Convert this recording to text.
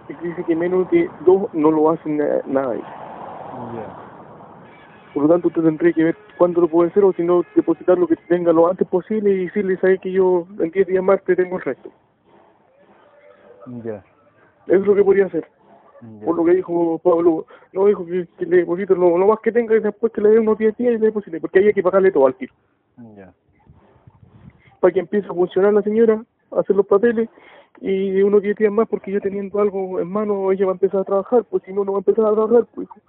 dice que menos de 2 no lo hacen nada. Ya. Por lo tanto, usted tendría que ver cuándo lo puede hacer, o si no, depositar lo que tenga lo antes posible y decirle, sabe que yo en 10 días más te tengo el resto. Ya. Eso es lo que podría hacer. Ya. Por lo que dijo Pablo, no dijo que le deposite lo más que tenga y después que le dé unos 10 días y le deposite, porque ahí hay que pagarle todo al tiro. Ya. Para que empiece a funcionar la señora, a hacer los papeles, y unos 10 días más, porque ya teniendo algo en mano, ella va a empezar a trabajar, pues si no, no va a empezar a trabajar, pues.